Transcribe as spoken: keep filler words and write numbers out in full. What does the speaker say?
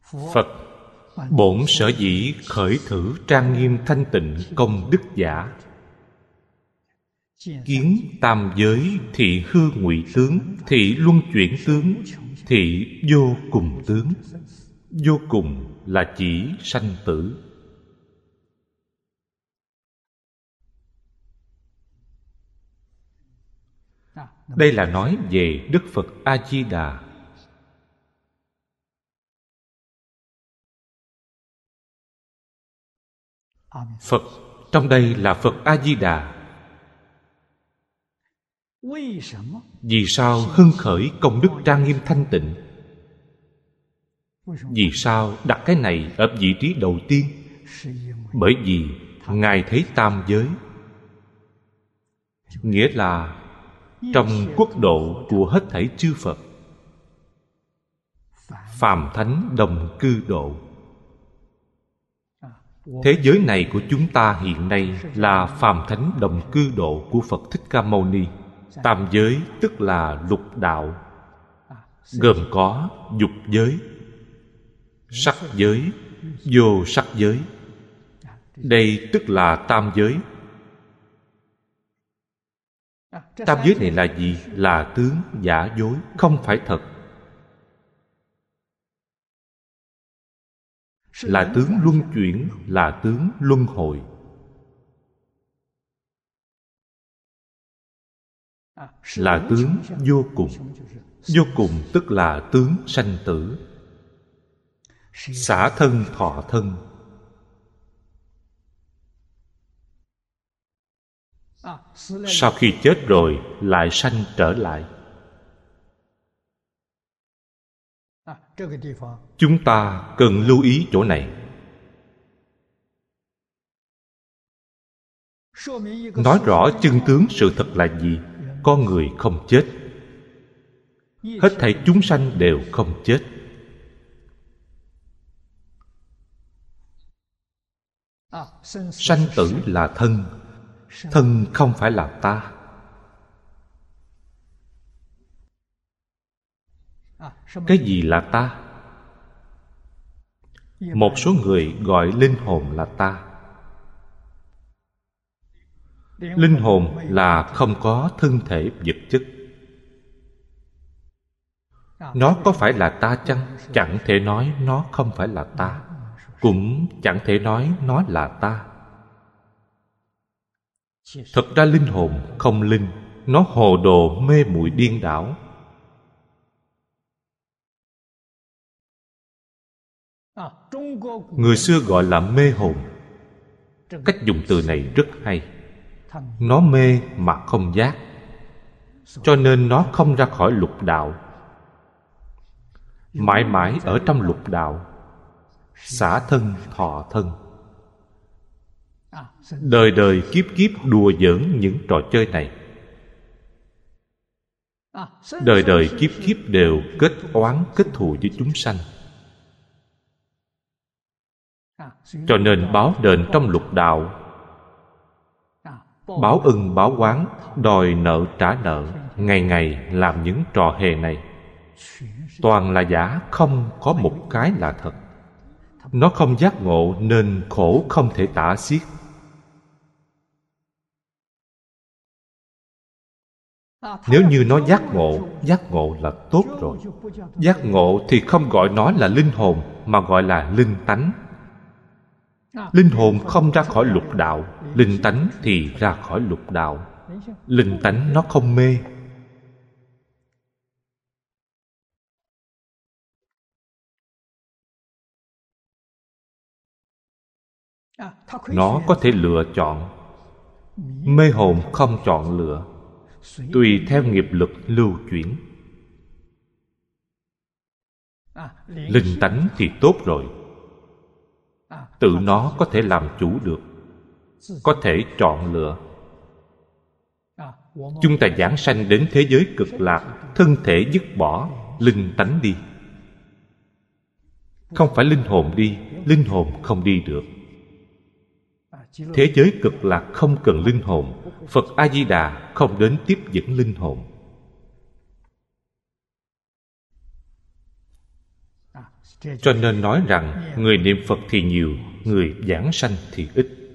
Phật bổn sở dĩ khởi thử trang nghiêm thanh tịnh công đức giả, kiến tam giới thị hư ngụy tướng, thị luân chuyển tướng, thị vô cùng tướng. Vô cùng là chỉ sanh tử. Đây là nói về Đức Phật A-di-đà. Phật trong đây là Phật A-di-đà. Vì sao hưng khởi công đức trang nghiêm thanh tịnh? Vì sao đặt cái này ở vị trí đầu tiên? Bởi vì Ngài thấy tam giới, nghĩa là trong quốc độ của hết thảy chư Phật, phàm thánh đồng cư độ. Thế giới này của chúng ta hiện nay là phàm thánh đồng cư độ của Phật Thích Ca Mâu Ni. Tam giới tức là lục đạo, gồm có dục giới, sắc giới, vô sắc giới. Đây tức là tam giới. Tam giới này là gì? Là tướng giả dối, không phải thật. Là tướng luân chuyển, là tướng luân hồi. Là tướng vô cùng. Vô cùng tức là tướng sanh tử, xả thân thọ thân. Sau khi chết rồi lại sanh trở lại. Chúng ta cần lưu ý chỗ này. Nói rõ chân tướng sự thật là gì? Con người không chết. Hết thảy chúng sanh đều không chết. Sanh tử là thân. Thân không phải là ta. Cái gì là ta? Một số người gọi linh hồn là ta. Linh hồn là không có thân thể vật chất. Nó có phải là ta chăng? Chẳng thể nói nó không phải là ta, cũng chẳng thể nói nó là ta. Thật ra linh hồn không linh, nó hồ đồ mê muội điên đảo. Người xưa gọi là mê hồn. Cách dùng từ này rất hay. Nó mê mà không giác, cho nên nó không ra khỏi lục đạo, mãi mãi ở trong lục đạo, xả thân thọ thân, đời đời kiếp kiếp đùa giỡn những trò chơi này. Đời đời kiếp kiếp đều kết oán kết thù với chúng sanh, cho nên báo đền trong lục đạo, báo ân báo oán, đòi nợ trả nợ, ngày ngày làm những trò hề này. Toàn là giả, không có một cái là thật. Nó không giác ngộ nên khổ không thể tả xiết. Nếu như nó giác ngộ, giác ngộ là tốt rồi. Giác ngộ thì không gọi nó là linh hồn, mà gọi là linh tánh. Linh hồn không ra khỏi lục đạo, linh tánh thì ra khỏi lục đạo. Linh tánh nó không mê. Nó có thể lựa chọn. Mê hồn không chọn lựa, tùy theo nghiệp lực lưu chuyển. Linh tánh thì tốt rồi, tự nó có thể làm chủ được, có thể chọn lựa. Chúng ta giảng sanh đến thế giới cực lạc, thân thể dứt bỏ, linh tánh đi. Không phải linh hồn đi, linh hồn không đi được. Thế giới cực lạc không cần linh hồn. Phật A-di-đà không đến tiếp dẫn linh hồn. Cho nên nói rằng người niệm Phật thì nhiều, người giảng sanh thì ít.